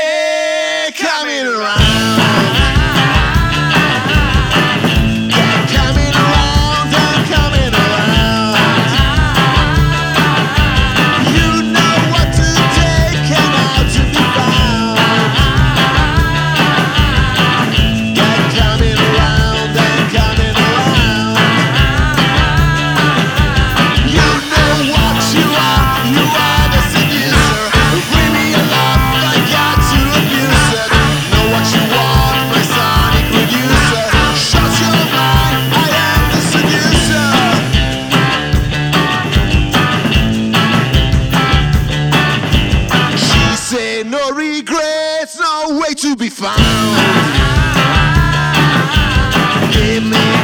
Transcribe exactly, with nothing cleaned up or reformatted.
Yeah, coming around. Yeah, coming around, I'm coming around. You know what to take and how to be found. Yeah, coming around, I'm coming around. You know what you are, you are the seducer. Bring me your love, I got to abuse it. Know what you want, my sonic reducer. Shut your mind, I am the seducer. She said no regrets, no way to be found. Give me